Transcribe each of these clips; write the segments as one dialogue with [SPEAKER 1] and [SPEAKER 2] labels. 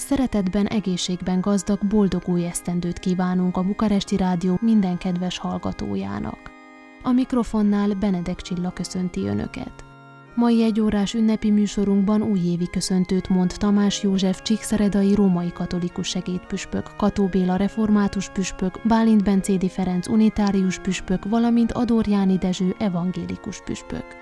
[SPEAKER 1] szeretetben, egészségben gazdag, boldog új esztendőt kívánunk a Bukaresti Rádió minden kedves hallgatójának. A mikrofonnál Benedek Csilla köszönti Önöket. Mai egyórás ünnepi műsorunkban újévi köszöntőt mond Tamás József csíkszeredai római katolikus segédpüspök, Kató Béla református püspök, Bálint Bencédi Ferenc unitárius püspök, valamint Ador Jáni Dezső evangélikus püspök.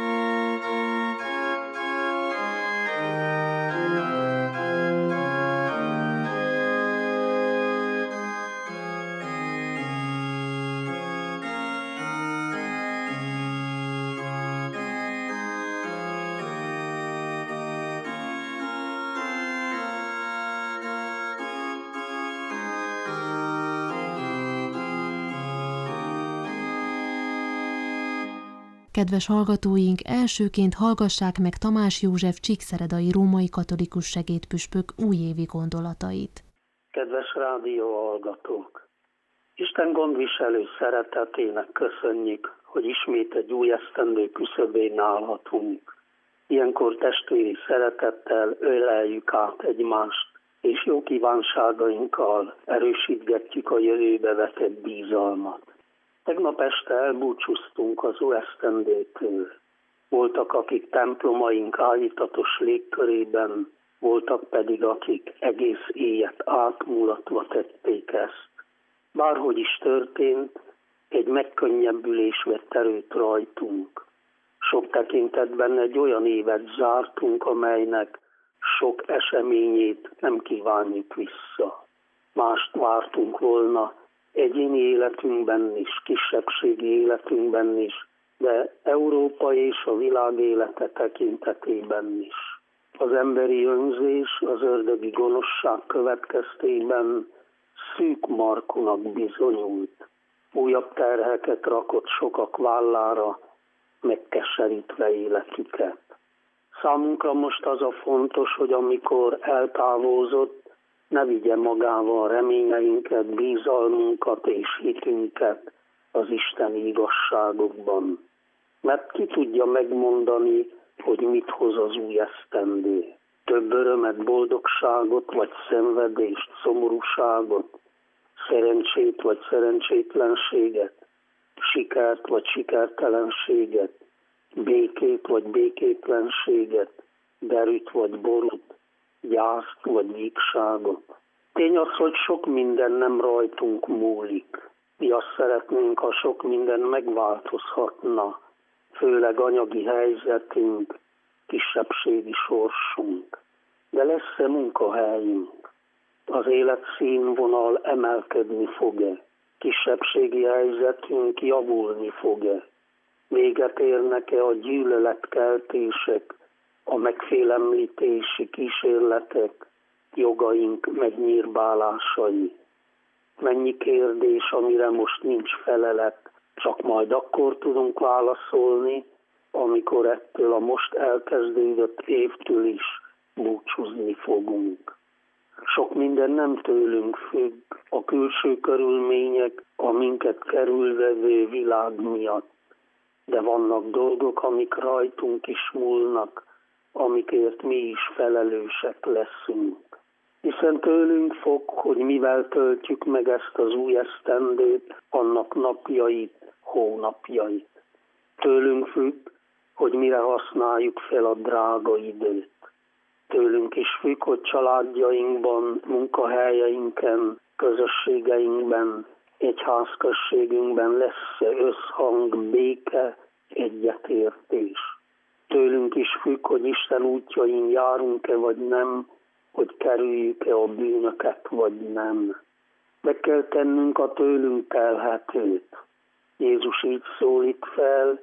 [SPEAKER 1] Kedves hallgatóink, elsőként hallgassák meg Tamás József csíkszeredai római katolikus segédpüspök újévi gondolatait.
[SPEAKER 2] Kedves rádióhallgatók! Isten gondviselő szeretetének köszönjük, hogy ismét egy új esztendő küszöbén állhatunk. Ilyenkor testvéri szeretettel öleljük át egymást, és jó kívánságainkkal erősítgetjük a jövőbe vetett bizalmat. Tegnap este elbúcsúztunk az új esztendőtől. Voltak, akik templomaink áhítatos légkörében, voltak pedig, akik egész éjet átmulatva tették ezt. Bárhogy is történt, egy megkönnyebbülés vett erőt rajtunk. Sok tekintetben egy olyan évet zártunk, amelynek sok eseményét nem kívánjuk vissza. Mást vártunk volna, egyéni életünkben is, kisebbségi életünkben is, de Európa és a világ élete tekintetében is. Az emberi önzés, az ördögi gonoszság következtében szűk markúnak bizonyult. Újabb terheket rakott sokak vállára, megkeserítve életüket. Számunkra most az a fontos, hogy amikor eltávozott, ne vigye magával reményeinket, bizalmunkat és hitünket az isteni igazságokban. Mert ki tudja megmondani, hogy mit hoz az új esztendő. Több örömet, boldogságot, vagy szenvedést, szomorúságot, szerencsét, vagy szerencsétlenséget, sikert, vagy sikertelenséget, békét, vagy békétlenséget, derűt, vagy borút, gyászt vagy vígságot. Tény az, hogy sok minden nem rajtunk múlik. Mi azt szeretnénk, ha sok minden megváltozhatna, főleg anyagi helyzetünk, kisebbségi sorsunk. De lesz-e munkahelyünk? Az életszínvonal emelkedni fog-e? Kisebbségi helyzetünk javulni fog-e? Véget érnek-e a gyűlöletkeltések, a megfélemlítési kísérletek, jogaink megnyírbálásai? Mennyi kérdés, amire most nincs felelet, csak majd akkor tudunk válaszolni, amikor ettől a most elkezdődött évtől is búcsúzni fogunk. Sok minden nem tőlünk függ, a külső körülmények, a minket körülvevő világ miatt. De vannak dolgok, amik rajtunk is múlnak, amikért mi is felelősek leszünk. Hiszen tőlünk fog, hogy mivel töltjük meg ezt az új esztendőt, annak napjait, hónapjait. Tőlünk függ, hogy mire használjuk fel a drága időt. Tőlünk is függ, hogy családjainkban, munkahelyeinken, közösségeinkben, egyházközségünkben lesz összhang, béke, egyetértés. Tőlünk is függ, hogy Isten útjain járunk-e vagy nem, hogy kerüljük-e a bűnöket vagy nem. Meg kell tennünk a tőlünk telhetőt. Jézus így szólít fel,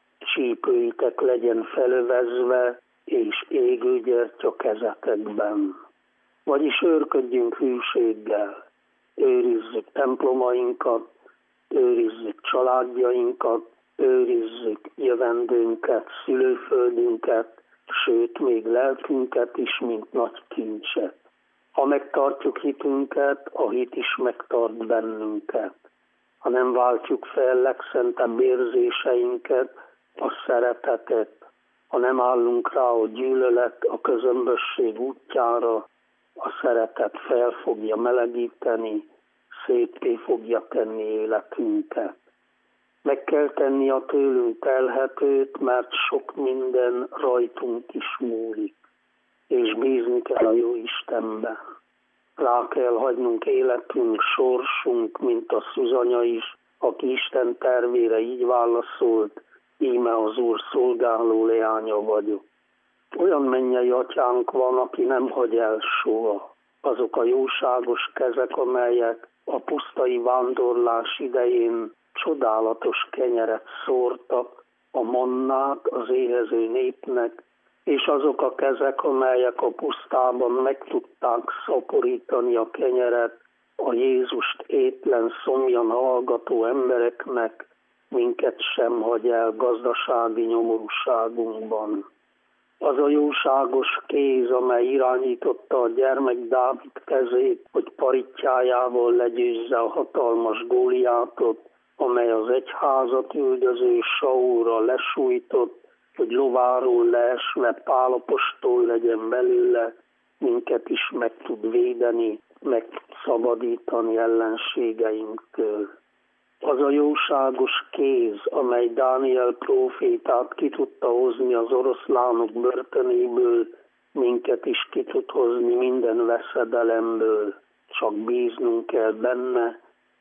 [SPEAKER 2] csípőitek legyen felövezve, és égő gyertya kezetekben. Vagyis őrködjünk hűséggel, őrizzük templomainkat, őrizzük családjainkat, őrizzük jövendőnket, szülőföldünket, sőt, még lelkünket is, mint nagy kincset. Ha megtartjuk hitünket, a hit is megtart bennünket. Ha nem váltjuk fel legszentebb érzéseinket, a szeretetet, ha nem állunk rá a gyűlölet, a közömbösség útjára, A szeretet fel fogja melegíteni, széppé fogja tenni életünket. Meg kell tenni a tőlünk telhetőt, mert sok minden rajtunk is múlik, és bízni kell a jó Istenbe. Rá kell hagynunk életünk, sorsunk, mint a Szuzanya is, aki Isten tervére így válaszolt, íme az Úr szolgáló leánya vagyok. Olyan mennyei atyánk van, aki nem hagy el soha. Azok a jóságos kezek, amelyek a pusztai vándorlás idején csodálatos kenyeret szórtak, a mannát az éhező népnek, és azok a kezek, amelyek a pusztában meg tudták szaporítani a kenyeret a Jézust étlen, szomjan hallgató embereknek, minket sem hagy el gazdasági nyomorúságunkban. Az a jóságos kéz, amely irányította a gyermek Dávid kezét, hogy parittyájával legyőzze a hatalmas Góliátot, amely az egyházat üldöző Saulra lesújtott, hogy lováról leesve Pál apostol legyen belőle, minket is meg tud védeni, meg tud szabadítani ellenségeinktől. Az a jóságos kéz, amely Dániel prófétát ki tudta hozni az oroszlánok börtönéből, minket is ki tud hozni minden veszedelemből, csak bíznunk kell benne,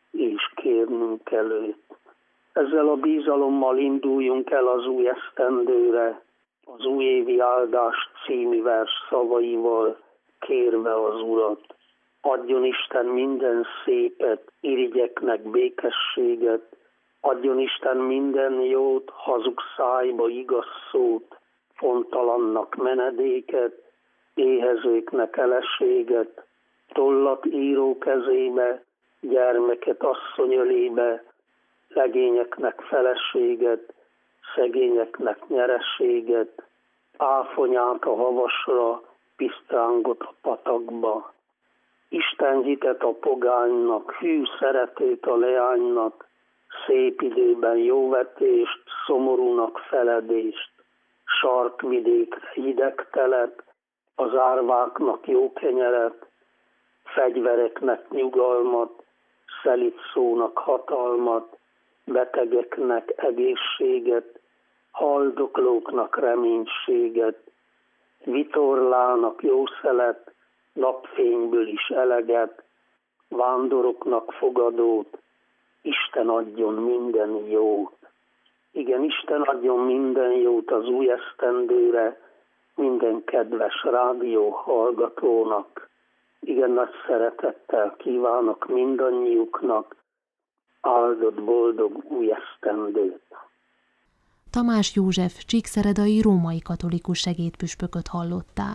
[SPEAKER 2] és kérnünk kell őt. Ezzel a bízalommal induljunk el az új esztendőre, az újévi áldás című vers szavaival, kérve az Urat. Adjon Isten minden szépet, irigyeknek békességet, adjon Isten minden jót, hazug szájba igaz szót, fontalannak menedéket, éhezőknek eleséget, tollat író kezébe, gyermeket asszony ölébe, legényeknek feleséget, szegényeknek nyereséget, áfonyát a havasra, pisztrángot a patakba. Isten hitet a pogánynak, hű szeretét a leánynak, szép időben jóvetést, szomorúnak feledést, sarkvidékre hideg telet, az árváknak jó kenyeret, fegyvereknek nyugalmat, szelídszónak hatalmat, betegeknek egészséget, haldoklóknak reménységet, vitorlának jó szelet, napfényből is eleget, vándoroknak fogadót, Isten adjon minden jót. Igen, Isten adjon minden jót az új esztendőre, minden kedves rádió hallgatónak. Igen, nagy szeretettel kívánok mindannyiuknak áldott boldog új esztendőt.
[SPEAKER 1] Tamás József csíkszeredai római katolikus segédpüspököt hallották.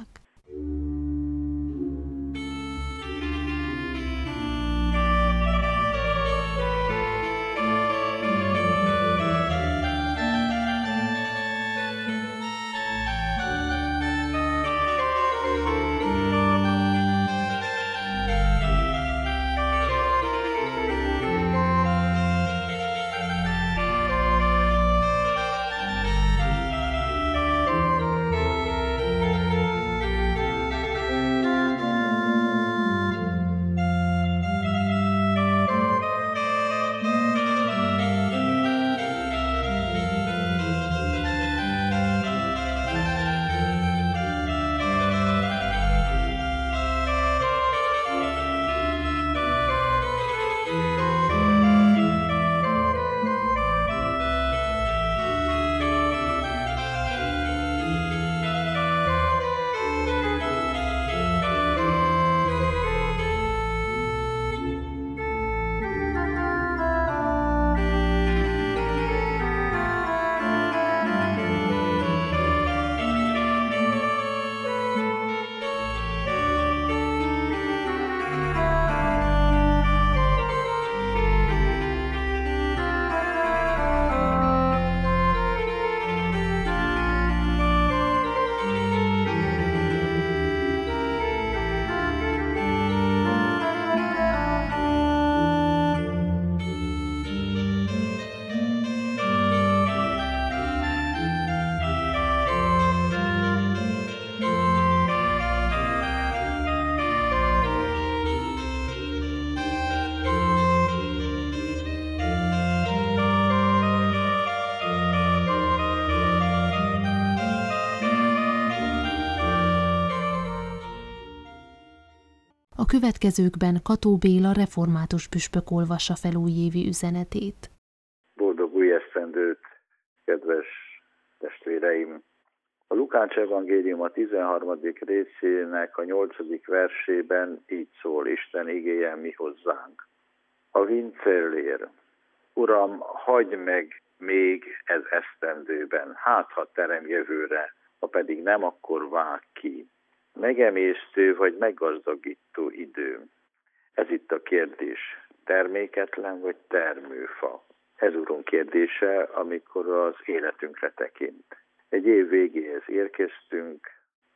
[SPEAKER 1] A következőkben Kató Béla református püspök olvassa fel újévi üzenetét.
[SPEAKER 3] Boldog új esztendőt, kedves testvéreim! A Lukács evangélium a 13. részének a 8. versében így szól: Isten igéje mi hozzánk. A vincellér: Uram, hagyd meg még ez esztendőben, hát ha terem jövőre, ha pedig nem, akkor vág ki. Megemésztő vagy meggazdagító idő? Ez itt a kérdés. Terméketlen vagy termőfa? Ez, Uram, kérdése, amikor az életünkre tekint. Egy év végéhez érkeztünk,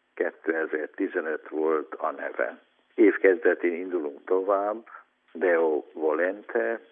[SPEAKER 3] 2015 volt a neve. Év kezdetén indulunk tovább, Deo Volente,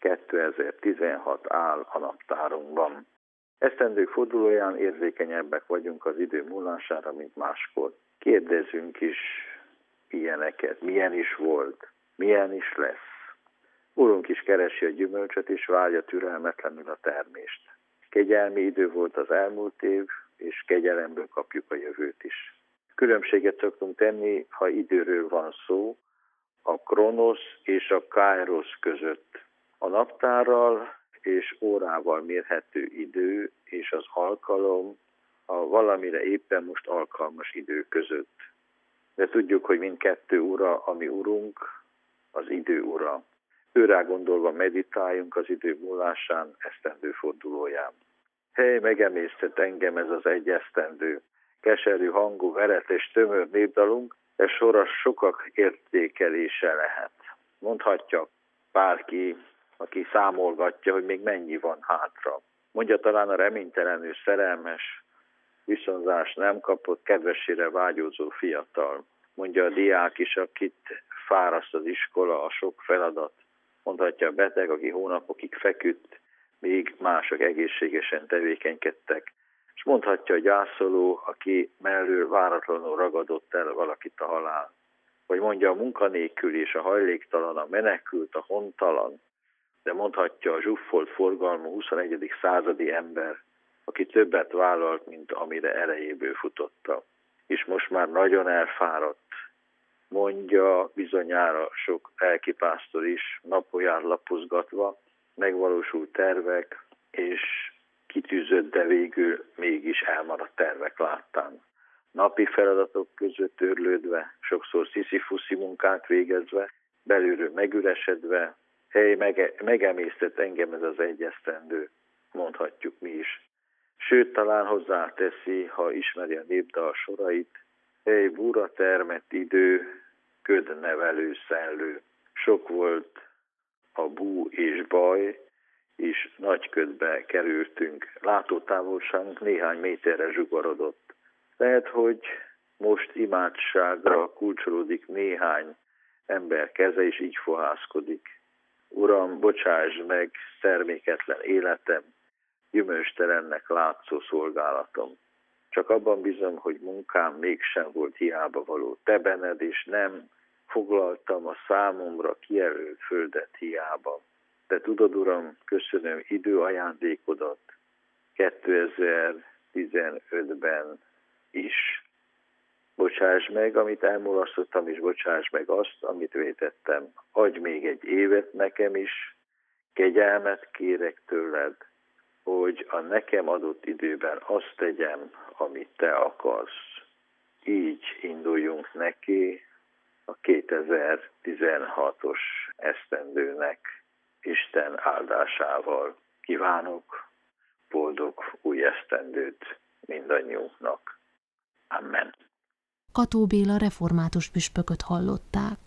[SPEAKER 3] 2016 áll a naptárunkban. Esztendők fordulóján érzékenyebbek vagyunk az idő múlására, mint máskor. Kérdezzünk is ilyeneket. Milyen is volt? Milyen is lesz? Urunk is keresi a gyümölcsöt, és várja türelmetlenül a termést. Kegyelmi idő volt az elmúlt év, és kegyelemből kapjuk a jövőt is. Különbséget szoktunk tenni, ha időről van szó, a kronosz és a kairosz között. A naptárral és órával mérhető idő és az alkalom a valamire éppen most alkalmas idő között. De tudjuk, hogy mindkettő ura, ami Urunk, az idő ura. Őrá gondolva meditáljunk az idő múlásán, esztendő fordulóján. Hely, megemésztett engem ez az egy esztendő. Keserű hangú, veret és tömör népdalunk, ez sora sokak értékelése lehet. Mondhatja bárki, aki számolgatja, hogy még mennyi van hátra. Mondja talán a reménytelenül szerelmes, viszonzást nem kapott, kedvesére vágyózó fiatal. Mondja a diák is, akit fáraszt az iskola, a sok feladat. Mondhatja a beteg, aki hónapokig feküdt, míg mások egészségesen tevékenykedtek. És mondhatja a gyászoló, aki mellől váratlanul ragadott el valakit a halál. Vagy mondja a munkanélkül és a hajléktalan, a menekült, a hontalan. De mondhatja a zsuffolt forgalmú 21. századi ember, aki többet vállalt, mint amire erejéből futotta. És most már nagyon elfáradt. Mondja bizonyára sok lelkipásztor is, napolján lapozgatva, megvalósult tervek, és kitűzött, de végül mégis elmaradt tervek láttán. Napi feladatok között őrlődve, sokszor sziszifuszi munkát végezve, belülről megüresedve, hely, megemésztett engem ez az egy esztendő, mondhatjuk mi is. Sőt, talán hozzáteszi, ha ismeri a népdal sorait, hely, búra termett idő, köd nevelő szellő. Sok volt a bú és baj, és nagy ködbe kerültünk. Látótávolságunk néhány méterre zsugorodott. Lehet, hogy most imádságra kulcsolódik néhány ember keze, és így fohászkodik. Uram, bocsásd meg terméketlen életem, gyümölcstelennek látszó szolgálatom. Csak abban bízom, hogy munkám mégsem volt hiába való. Te benned, és nem foglaltam a számomra kijelölt földet hiába. De tudod, Uram, köszönöm időajándékodat 2015-ben is. Bocsáss meg, amit elmulasztottam, és bocsáss meg azt, amit vétettem. Adj még egy évet nekem is, kegyelmet kérek tőled, hogy a nekem adott időben azt tegyem, amit te akarsz. Így induljunk neki a 2016-os esztendőnek Isten áldásával. Kívánok boldog új esztendőt mindannyiunknak. Amen.
[SPEAKER 1] Kató Béla református püspököt hallották.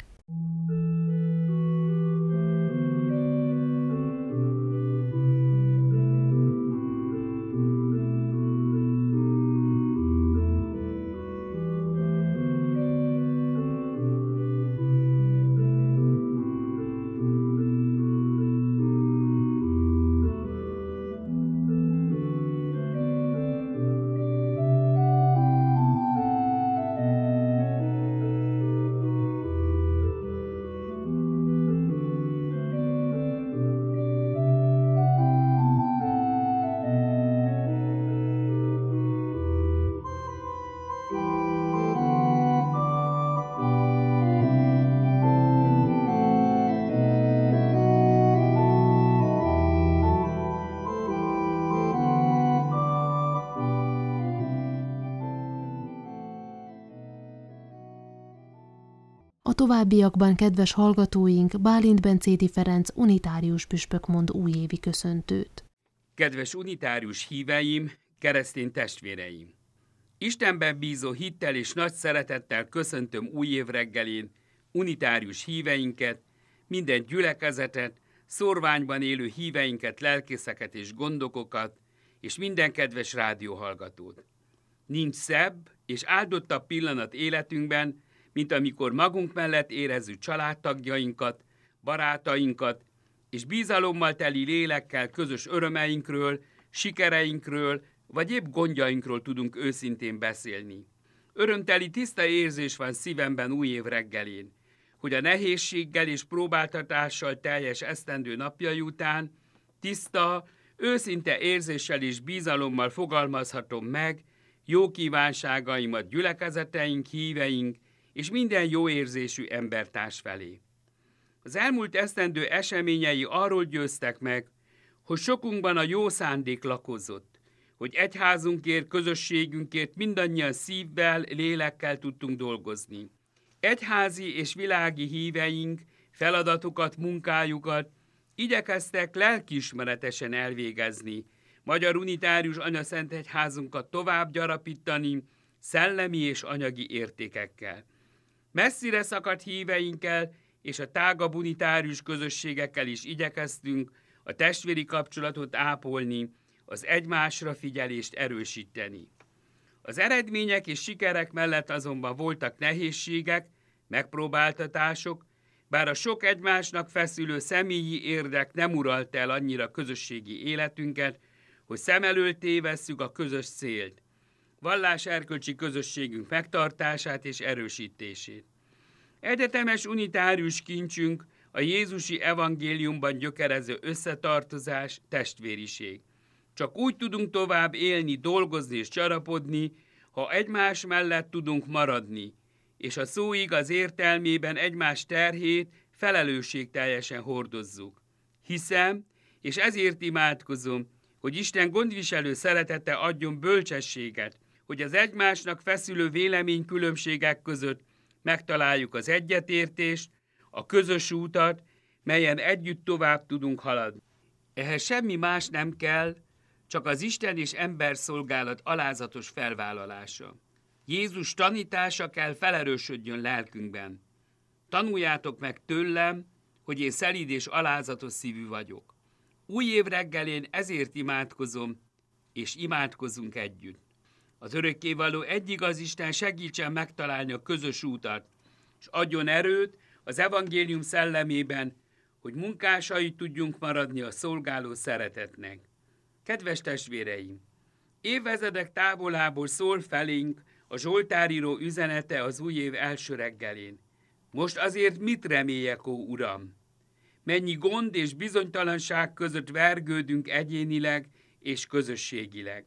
[SPEAKER 1] továbbiakban, kedves hallgatóink, Bálint Bencéti Ferenc unitárius püspök mond újévi köszöntőt.
[SPEAKER 4] Kedves unitárius híveim, keresztény testvéreim! Istenben bízó hittel és nagy szeretettel köszöntöm új év reggelén unitárius híveinket, minden gyülekezetet, szorványban élő híveinket, lelkészeket és gondokokat, és minden kedves rádióhallgatót. Nincs szebb és áldottabb pillanat életünkben, mint amikor magunk mellett érezzük családtagjainkat, barátainkat, és bizalommal teli lélekkel közös örömeinkről, sikereinkről, vagy épp gondjainkról tudunk őszintén beszélni. Örömteli tiszta érzés van szívemben új év reggelén, hogy a nehézséggel és próbáltatással teljes esztendő napjai után tiszta, őszinte érzéssel és bizalommal fogalmazhatom meg jó kívánságaimat gyülekezeteink, híveink és minden jó érzésű embertárs felé. Az elmúlt esztendő eseményei arról győztek meg, hogy sokunkban a jó szándék lakozott, hogy egyházunkért, közösségünkért mindannyian szívvel, lélekkel tudtunk dolgozni. Egyházi és világi híveink feladatukat, munkájukat igyekeztek lelkiismeretesen elvégezni, Magyar Unitárius Anyaszentegyházunkat tovább gyarapítani szellemi és anyagi értékekkel. Messzire szakadt híveinkkel és a tágabb unitárius közösségekkel is igyekeztünk a testvéri kapcsolatot ápolni, az egymásra figyelést erősíteni. Az eredmények és sikerek mellett azonban voltak nehézségek, megpróbáltatások, bár a sok egymásnak feszülő személyi érdek nem uralta el annyira közösségi életünket, hogy szem elől tévesszük a közös célt, vallás-erkölcsi közösségünk megtartását és erősítését. Egyetemes unitárius kincsünk a Jézusi evangéliumban gyökerező összetartozás, testvériség. Csak úgy tudunk tovább élni, dolgozni és csarapodni, ha egymás mellett tudunk maradni, és a szó igaz értelmében egymás terhét felelősségteljesen hordozzuk. Hiszem, és ezért imádkozom, hogy Isten gondviselő szeretete adjon bölcsességet, hogy az egymásnak feszülő véleménykülönbségek között megtaláljuk az egyetértést, a közös útat, melyen együtt tovább tudunk haladni. Ehhez semmi más nem kell, csak az Isten és ember szolgálat alázatos felvállalása. Jézus tanítása kell felerősödjön lelkünkben. Tanuljátok meg tőlem, hogy én szelíd és alázatos szívű vagyok. Új év reggelén ezért imádkozom, és imádkozunk együtt. Az örökkévaló egyigaz Isten segítsen megtalálni a közös útat, és adjon erőt az evangélium szellemében, hogy munkásai tudjunk maradni a szolgáló szeretetnek. Kedves testvéreim! Évezredek távolából szól felénk a zsoltáríró üzenete az új év első reggelén. Most azért mit reméljek, ó Uram? Mennyi gond és bizonytalanság között vergődünk egyénileg és közösségileg.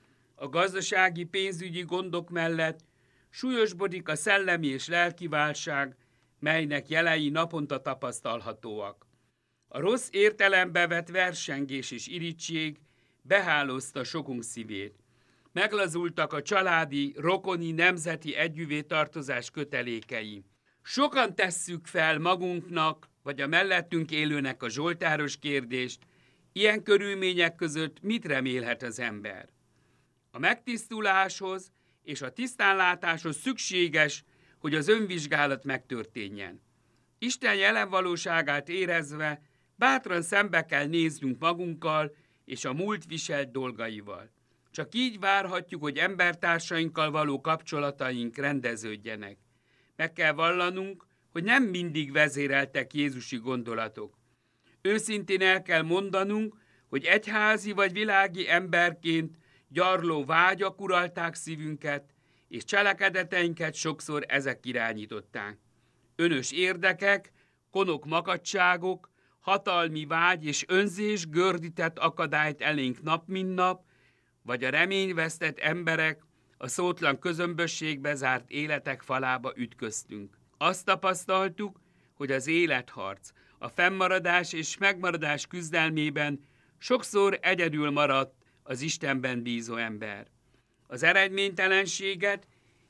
[SPEAKER 4] A gazdasági pénzügyi gondok mellett súlyosbodik a szellemi és lelki válság, melynek jelei naponta tapasztalhatóak. A rossz értelembe vett versengés és irigység behálózta sokunk szívét. Meglazultak a családi, rokoni, nemzeti együvétartozás kötelékei. Sokan tesszük fel magunknak, vagy a mellettünk élőnek a zsoltáros kérdést, ilyen körülmények között mit remélhet az ember? A megtisztuláshoz és a tisztánlátáshoz szükséges, hogy az önvizsgálat megtörténjen. Isten jelen valóságát érezve bátran szembe kell néznünk magunkkal és a múlt viselt dolgaival. Csak így várhatjuk, hogy embertársainkkal való kapcsolataink rendeződjenek. Meg kell vallanunk, hogy nem mindig vezéreltek jézusi gondolatok. Őszintén el kell mondanunk, hogy egyházi vagy világi emberként gyarló vágyak uralták szívünket, és cselekedeteinket sokszor ezek irányították. Önös érdekek, konok makadságok, hatalmi vágy és önzés gördített akadályt elénk nap mint nap, vagy a reményvesztett emberek a szótlan közömbösségbe zárt életek falába ütköztünk. Azt tapasztaltuk, hogy az életharc, a fennmaradás és megmaradás küzdelmében sokszor egyedül maradt az Istenben bízó ember. Az eredménytelenséget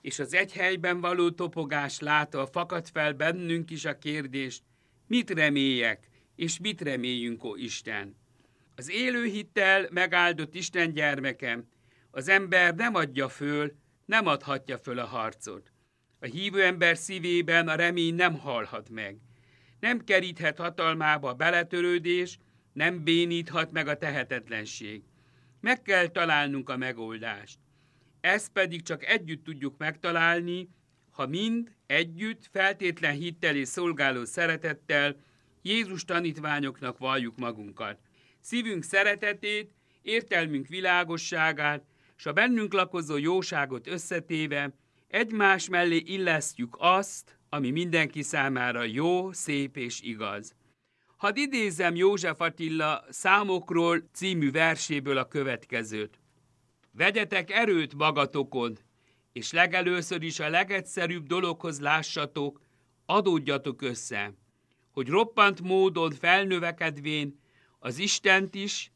[SPEAKER 4] és az egy helyben való topogás látva fakad fel bennünk is a kérdést, mit reméljek, és mit reméljünk, ó Isten. Az élő hittel megáldott Isten gyermekem, az ember nem adja föl, nem adhatja föl a harcot. A hívő ember szívében a remény nem halhat meg. Nem keríthet hatalmába a beletörődés, nem béníthat meg a tehetetlenség. Meg kell találnunk a megoldást. Ezt pedig csak együtt tudjuk megtalálni, ha mind együtt, feltétlen hittel és szolgáló szeretettel Jézus tanítványoknak valljuk magunkat. Szívünk szeretetét, értelmünk világosságát, s a bennünk lakozó jóságot összetéve egymás mellé illesztjük azt, ami mindenki számára jó, szép és igaz. Hadd idézzem József Attila Számokról című verséből a következőt. Vegyetek erőt magatokon, és legelőször is a legegyszerűbb dologhoz lássatok, adódjatok össze, hogy roppant módon felnövekedvén az Istent is,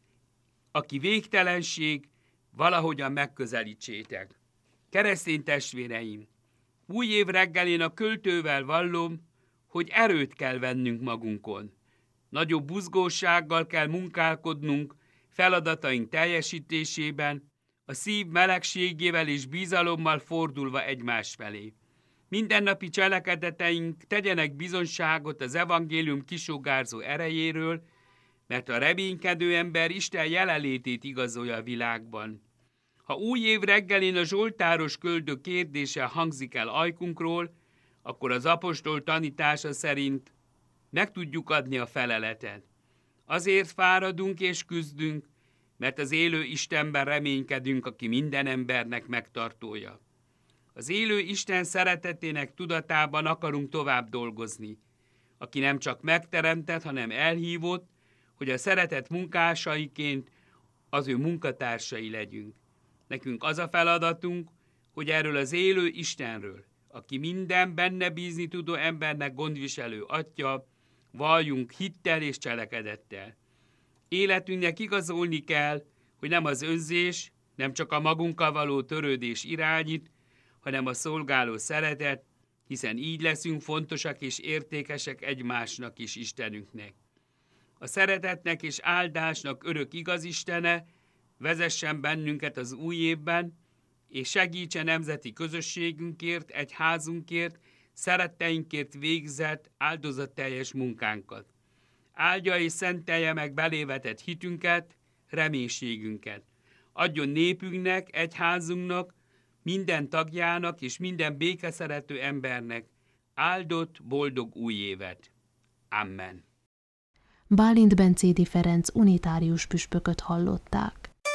[SPEAKER 4] aki végtelenség, valahogyan megközelítsétek. Keresztény testvéreim, új év reggelén a költővel vallom, hogy erőt kell vennünk magunkon. Nagyobb buzgósággal kell munkálkodnunk feladataink teljesítésében, a szív melegségével és bizalommal fordulva egymás felé. Mindennapi cselekedeteink tegyenek bizonyságot az evangélium kisugárzó erejéről, mert a reménykedő ember Isten jelenlétét igazolja a világban. Ha új év reggelén a zsoltáros köldök kérdése hangzik el ajkunkról, akkor az apostol tanítása szerint meg tudjuk adni a feleletet. Azért fáradunk és küzdünk, mert az élő Istenben reménykedünk, aki minden embernek megtartója. Az élő Isten szeretetének tudatában akarunk tovább dolgozni, aki nem csak megteremtett, hanem elhívott, hogy a szeretet munkásaiként az ő munkatársai legyünk. Nekünk az a feladatunk, hogy erről az élő Istenről, aki minden benne bízni tudó embernek gondviselő atya, valljunk hittel és cselekedettel. Életünknek igazolni kell, hogy nem az önzés, nem csak a magunkkal való törődés irányít, hanem a szolgáló szeretet, hiszen így leszünk fontosak és értékesek egymásnak és Istenünknek. A szeretetnek és áldásnak örök igazistene vezessen bennünket az új évben, és segítse nemzeti közösségünkért, egyházunkért, szeretteinkért végzett áldozatteljes munkánkat. Áldja és szentelje meg belévetett hitünket, reménységünket. Adjon népünknek, egyházunknak, minden tagjának és minden békeszerető embernek áldott, boldog új évet. Amen.
[SPEAKER 1] Bálint Bencédi Ferenc unitárius püspököt hallották.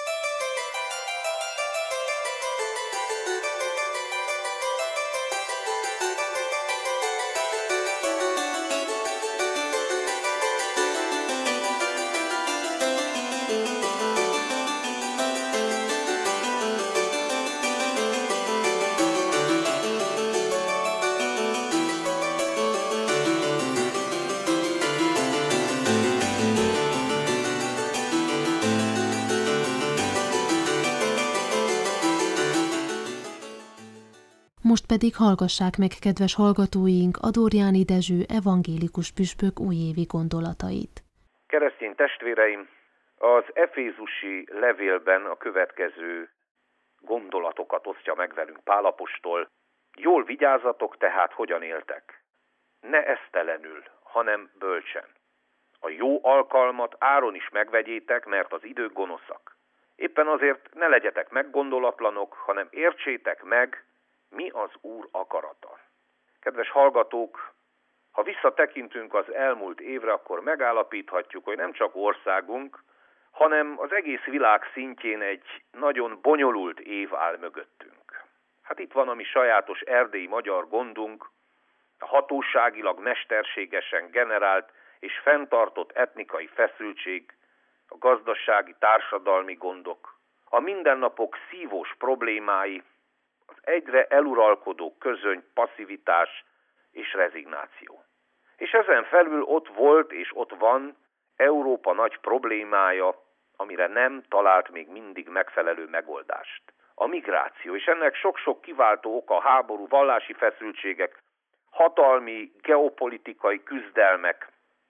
[SPEAKER 1] Most pedig hallgassák meg, kedves hallgatóink, Adorjáni Dezső evangélikus püspök újévi gondolatait.
[SPEAKER 5] Keresztény testvéreim, az efézusi levélben a következő gondolatokat osztja meg velünk Pál apostol. Jól vigyázzatok tehát, hogyan éltek. Ne esztelenül, hanem bölcsen. A jó alkalmat áron is megvegyétek, mert az idők gonoszak. Éppen azért ne legyetek meggondolatlanok, hanem értsétek meg, mi az Úr akarata. Kedves hallgatók, ha visszatekintünk az elmúlt évre, akkor megállapíthatjuk, hogy nem csak országunk, hanem az egész világ szintjén egy nagyon bonyolult év áll mögöttünk. Hát itt van a mi sajátos erdélyi magyar gondunk, a hatóságilag mesterségesen generált és fenntartott etnikai feszültség, a gazdasági, társadalmi gondok, a mindennapok szívós problémái, az egyre eluralkodó közöny, passzivitás és rezignáció. És ezen felül ott volt és ott van Európa nagy problémája, amire nem talált még mindig megfelelő megoldást. a migráció, és ennek sok-sok kiváltó oka, háború, vallási feszültségek, hatalmi, geopolitikai küzdelmek.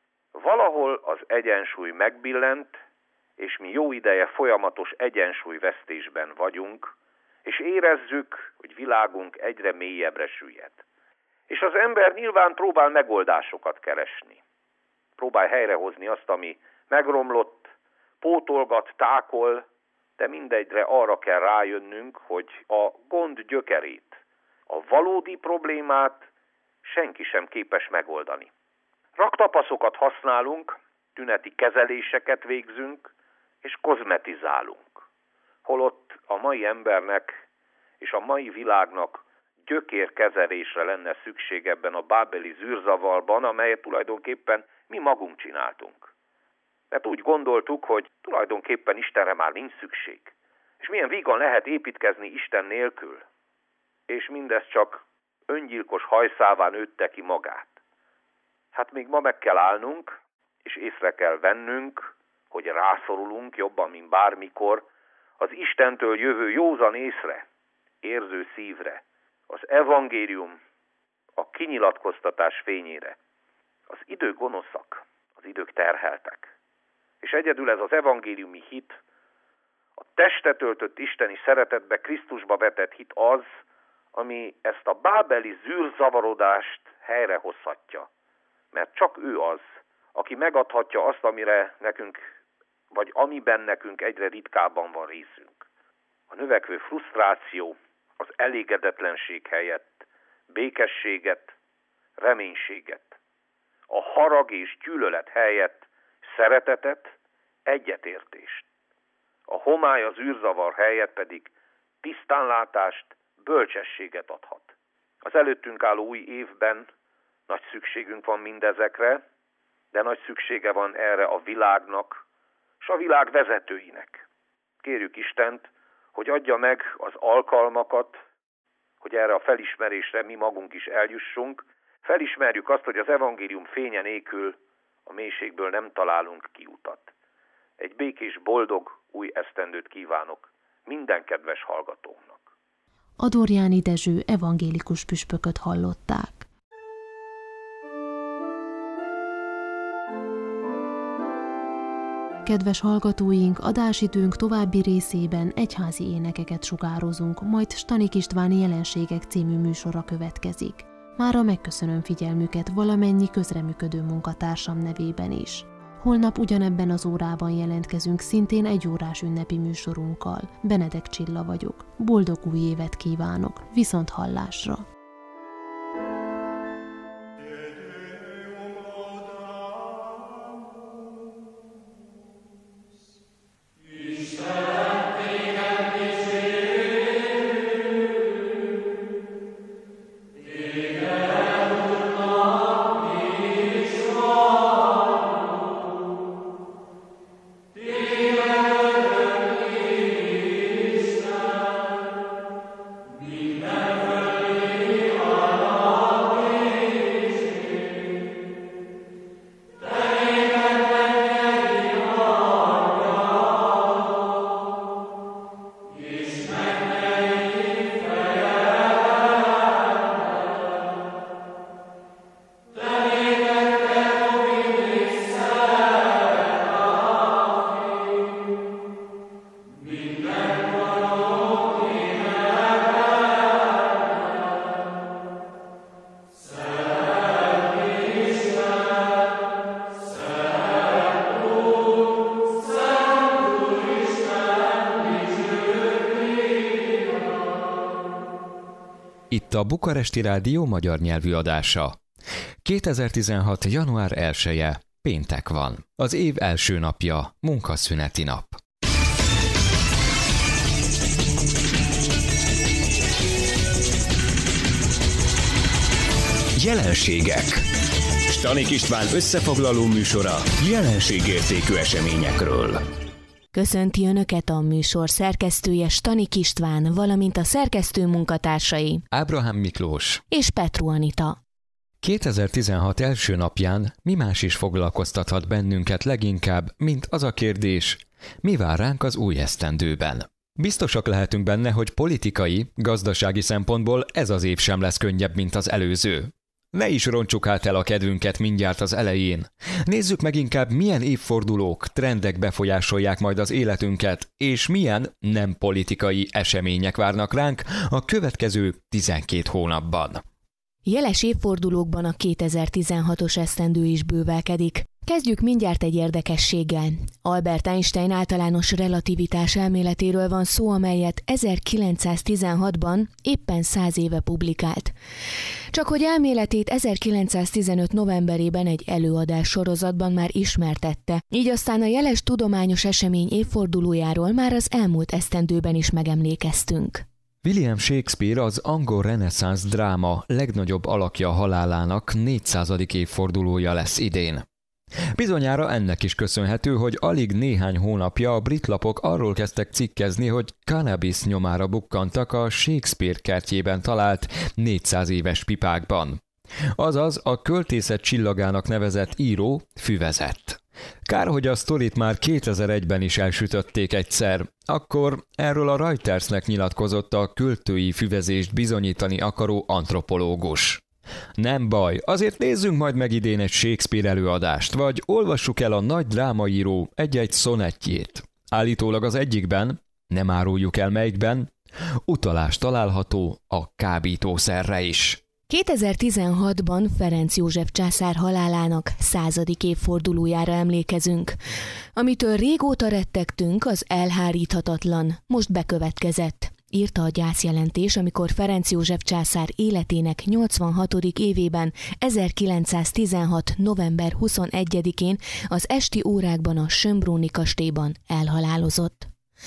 [SPEAKER 5] Valahol az egyensúly megbillent, és mi jó ideje folyamatos egyensúlyvesztésben vagyunk, és érezzük, hogy világunk egyre mélyebbre süllyed. És az ember nyilván próbál megoldásokat keresni. Próbál helyrehozni azt, ami megromlott, pótolgat, tákol, de mindegyre arra kell rájönnünk, hogy a gond gyökerét, a valódi problémát senki sem képes megoldani. Raktapaszokat használunk, tüneti kezeléseket végzünk, és kozmetizálunk. Holott a mai embernek és a mai világnak gyökérkezelésre lenne szükség ebben a bábeli zűrzavarban, amelyet tulajdonképpen mi magunk csináltunk. Mert úgy gondoltuk, hogy tulajdonképpen Istenre már nincs szükség. És milyen vígan lehet építkezni Isten nélkül? És mindez csak öngyilkos hajszává nőtte ki magát. Hát még ma meg kell állnunk, és észre kell vennünk, hogy rászorulunk jobban, mint bármikor, az Istentől jövő józan észre, érző szívre, az evangélium, a kinyilatkoztatás fényére. Az idők gonoszak, az idők terheltek. És egyedül ez az evangéliumi hit, a testet öltött isteni szeretetbe, Krisztusba vetett hit az, ami ezt a bábeli zűrzavarodást helyrehozhatja. Mert csak ő az, aki megadhatja azt, amire nekünk, vagy amiben nekünk egyre ritkábban van részünk. A növekvő frusztráció, az elégedetlenség helyett békességet, reménységet, a harag és gyűlölet helyett szeretetet, egyetértést, a homály, az űrzavar helyett pedig tisztánlátást, bölcsességet adhat. Az előttünk álló új évben nagy szükségünk van mindezekre, de nagy szüksége van erre a világnak, és a világ vezetőinek. Kérjük Istent, hogy adja meg az alkalmakat, hogy erre a felismerésre mi magunk is eljussunk, felismerjük azt, hogy az evangélium fénye nélkül a mélységből nem találunk kiutat. Egy békés, boldog új esztendőt kívánok minden kedves hallgatónak.
[SPEAKER 1] Adorjáni Dezső evangélikus püspököt hallották. Kedves hallgatóink, adásidőnk további részében egyházi énekeket sugározunk, majd Stanik István Jelenségek című műsora következik. Mára megköszönöm figyelmüket valamennyi közreműködő munkatársam nevében is. Holnap ugyanebben az órában jelentkezünk szintén egy órás ünnepi műsorunkkal. Benedek Csilla vagyok. Boldog új évet kívánok. Viszonthallásra!
[SPEAKER 6] Itt a Bukaresti Rádió magyar nyelvű adása. 2016. január 1-e, péntek van. Az év első napja, munkaszüneti nap. Jelenségek. Stanik István összefoglaló műsora jelenségértékű eseményekről.
[SPEAKER 1] Köszönti Önöket a műsor szerkesztője Stanik István, valamint a szerkesztő munkatársai
[SPEAKER 6] Ábrahám Miklós
[SPEAKER 1] és Petru Anita.
[SPEAKER 6] 2016 első napján mi más is foglalkoztathat bennünket leginkább, mint az a kérdés, mi vár ránk az új esztendőben. Biztosak lehetünk benne, hogy politikai, gazdasági szempontból ez az év sem lesz könnyebb, mint az előző. Ne is rontsuk át el a kedvünket mindjárt az elején. Nézzük meg inkább, milyen évfordulók, trendek befolyásolják majd az életünket, és milyen nem politikai események várnak ránk a következő 12 hónapban.
[SPEAKER 1] Jeles évfordulókban a 2016-os esztendő is bővelkedik. Kezdjük mindjárt egy érdekességgel. Albert Einstein általános relativitás elméletéről van szó, amelyet 1916-ban éppen 100 éve publikált. Csak hogy elméletét 1915 novemberében egy előadás sorozatban már ismertette, így aztán a jeles tudományos esemény évfordulójáról már az elmúlt esztendőben is megemlékeztünk.
[SPEAKER 6] William Shakespeare az angol reneszánsz dráma legnagyobb alakja halálának 400. évfordulója lesz idén. Bizonyára ennek is köszönhető, hogy alig néhány hónapja a brit lapok arról kezdtek cikkezni, hogy cannabis nyomára bukkantak a Shakespeare kertjében talált 400 éves pipákban. Azaz a költészet csillagának nevezett író füvezett. Kár, hogy a sztorit már 2001-ben is elsütötték egyszer, akkor erről a Reutersnek nyilatkozott a költői füvezést bizonyítani akaró antropológus. Nem baj, azért nézzünk majd meg idén egy Shakespeare előadást, vagy olvassuk el a nagy drámaíró egy-egy szonettjét. Állítólag az egyikben, nem áruljuk el melyikben, utalás található a kábítószerre is.
[SPEAKER 1] 2016-ban Ferenc József császár halálának 100. évfordulójára emlékezünk. Amitől régóta rettegtünk, az elháríthatatlan, most bekövetkezett, írta a gyászjelentés, amikor Ferenc József császár életének 86. évében 1916. november 21-én az esti órákban a Schönbrunni kastélyban elhalálozott.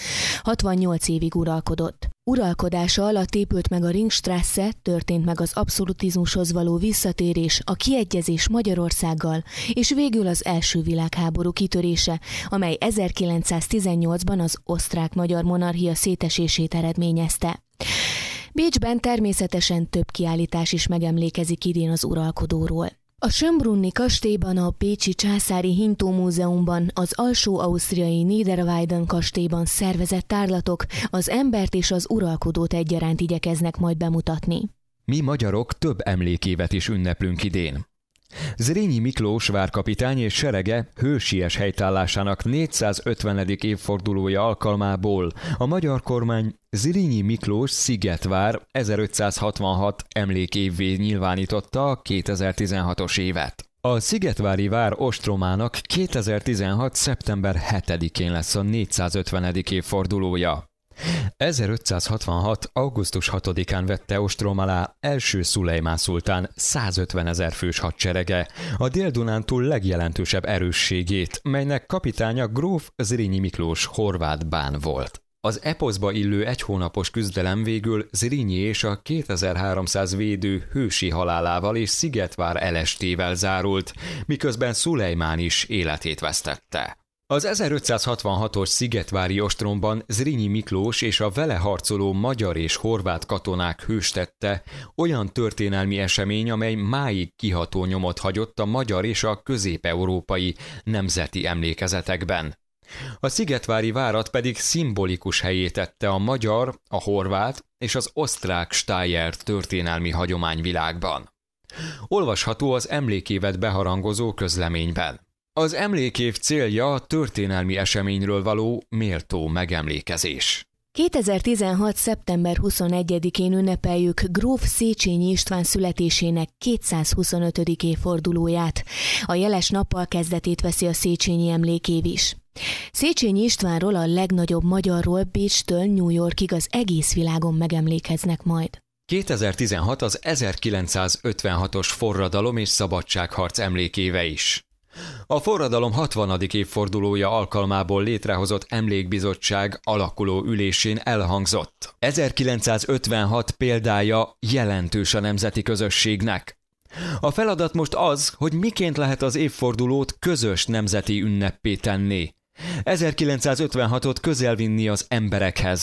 [SPEAKER 1] 68 évig uralkodott. Uralkodása alatt épült meg a Ringstrasse, történt meg az abszolutizmushoz való visszatérés, a kiegyezés Magyarországgal, és végül az első világháború kitörése, amely 1918-ban az osztrák-magyar monarchia szétesését eredményezte. Bécsben természetesen több kiállítás is megemlékezik idén az uralkodóról. A Schönbrunni kastélyban, a Pécsi Császári Hintó Múzeumban, az alsó-ausztriai Niederweiden kastélyban szervezett tárlatok az embert és az uralkodót egyaránt igyekeznek majd bemutatni.
[SPEAKER 6] Mi magyarok több emlékévet is ünneplünk idén. Zrínyi Miklós várkapitány és serege hősies helytállásának 450. évfordulója alkalmából a magyar kormány Zrínyi Miklós Szigetvár 1566 emlékévvé nyilvánította a 2016-os évet. A Szigetvári vár ostromának 2016. szeptember 7-én lesz a 450. évfordulója. 1566. augusztus 6-án vette ostrom alá első Szulejmán szultán 150 000 fős hadserege, a Dél-Dunántúl legjelentősebb erősségét, melynek kapitánya gróf Zrínyi Miklós horvát bán volt. Az eposzba illő egy hónapos küzdelem végül Zrínyi és a 2300 védő hősi halálával és Szigetvár elestével zárult, miközben Szulejmán is életét vesztette. Az 1566-os szigetvári ostromban Zrínyi Miklós és a vele harcoló magyar és horvát katonák hőstette olyan történelmi esemény, amely máig kiható nyomot hagyott a magyar és a közép-európai nemzeti emlékezetekben. A szigetvári várat pedig szimbolikus helyé tette a magyar, a horvát és az osztrák Steyr történelmi hagyományvilágban. Olvasható az emlékévet beharangozó közleményben. Az emlékév célja a történelmi eseményről való méltó megemlékezés.
[SPEAKER 1] 2016. szeptember 21-én ünnepeljük gróf Széchenyi István születésének 225. évfordulóját. A jeles nappal kezdetét veszi a Széchenyi emlékév is. Széchenyi Istvánról, a legnagyobb magyarról Bécstől New Yorkig az egész világon megemlékeznek majd.
[SPEAKER 6] 2016 az 1956-os forradalom és szabadságharc emlékéve is. A forradalom 60. évfordulója alkalmából létrehozott emlékbizottság alakuló ülésén elhangzott. 1956 példája jelentős a nemzeti közösségnek. A feladat most az, hogy miként lehet az évfordulót közös nemzeti ünneppé tenni. 1956-ot közel vinni az emberekhez.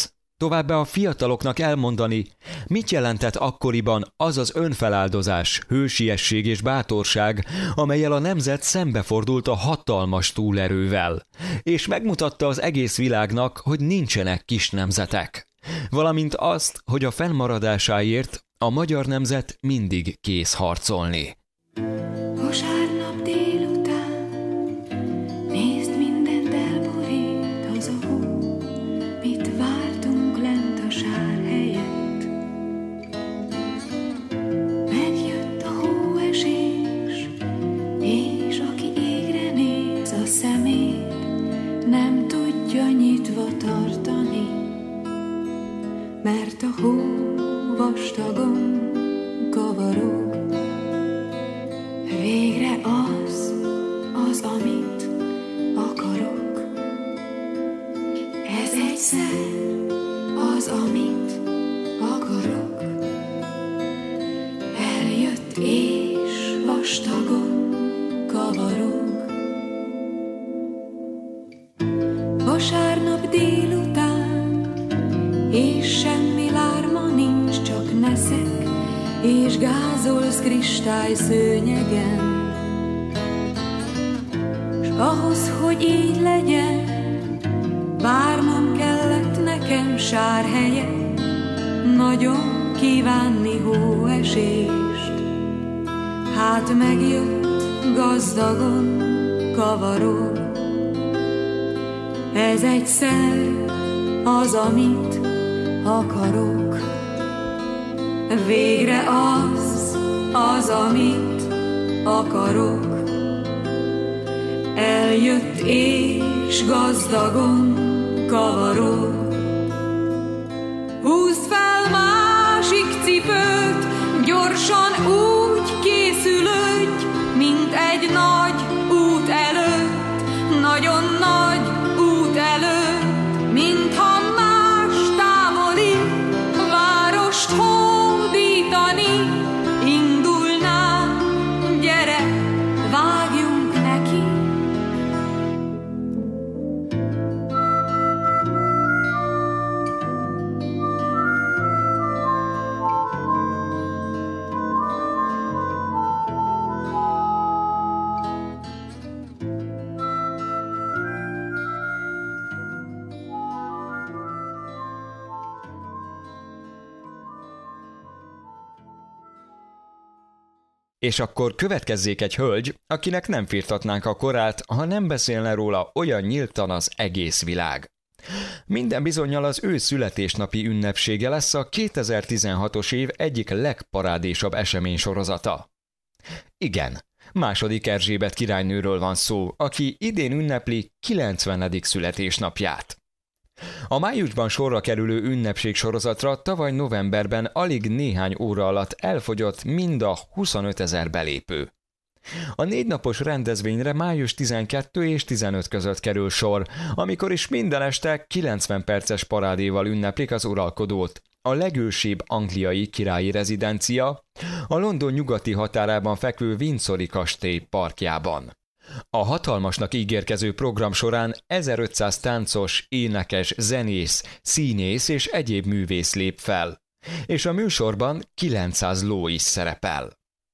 [SPEAKER 6] továbbá a fiataloknak elmondani, mit jelentett akkoriban az az önfeláldozás, hősiesség és bátorság, amellyel a nemzet szembefordult a hatalmas túlerővel, és megmutatta az egész világnak, hogy nincsenek kis nemzetek, valamint azt, hogy a fennmaradásáért a magyar nemzet mindig kész harcolni.
[SPEAKER 7] Vasárnap délután, nézd, mindent elborít az a hó, mit vártunk lent a sár helyett. Megjött a hóesés, és aki égre néz, a szemét nem tudja nyitva tartani, mert a hó vastagon kavarog. Végre az, amit akarok. Ez egyszer az, amit akarok. Eljött és vastagon kavarog. Vasárnap délután, és semmi lárma nincs, csak neszek, és gázolsz kristályszőnyegen. S ahhoz, hogy így legyen, várnom kellett nekem sár helyen, nagyon kívánni hóesést. Hát megjött gazdagon kavarog. Ez egyszer az, amit akarok. Végre az, amit akarok. Eljött és gazdagon kavarog. Húzd fel másik cipőt, gyorsan úgy készülődj, mint egy nagy út előtt, nagyon nagy út előtt, mintha más távoli várost hódítani indulnám. Gyere, vágjunk neki!
[SPEAKER 6] És akkor következzék egy hölgy, akinek nem firtatnánk a korát, ha nem beszélne róla olyan nyíltan az egész világ. Minden bizonnyal az ő születésnapi ünnepsége lesz a 2016-os év egyik legparádésabb eseménysorozata. Igen, II. Erzsébet királynőről van szó, aki idén ünnepli 90. születésnapját. A májusban sorra kerülő ünnepségsorozatra tavaly novemberben alig néhány óra alatt elfogyott mind a 25 000 belépő. A 4 napos rendezvényre május 12 és 15 között kerül sor, amikor is minden este 90 perces parádéval ünneplik az uralkodót, a legősibb angliai királyi rezidencia, a London nyugati határában fekvő Windsori kastély parkjában. A hatalmasnak ígérkező program során 1500 táncos, énekes, zenész, színész és egyéb művész lép fel, és a műsorban 900 ló is szerepel.